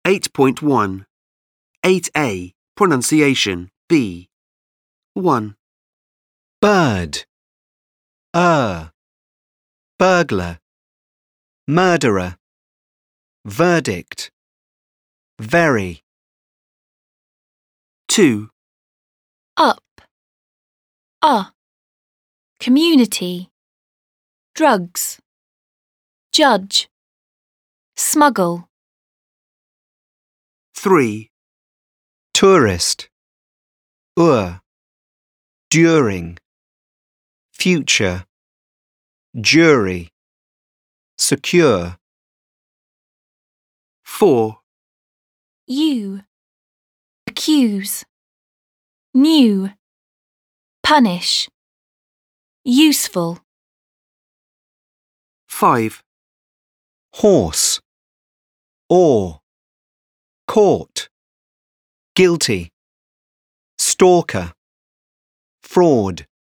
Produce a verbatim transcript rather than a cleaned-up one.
eight point one. eight A. Pronunciation B. one. Bird. Er. Burglar. Murderer. Verdict. Very. two. Up. Ah. Community. Drugs. Judge. Smuggle. three. Tourist. Ur. During. Future. Jury. Secure. four. You. Accuse. New. Punish. Useful. five. Horse. Or. Court. Guilty. Stalker. Fraud.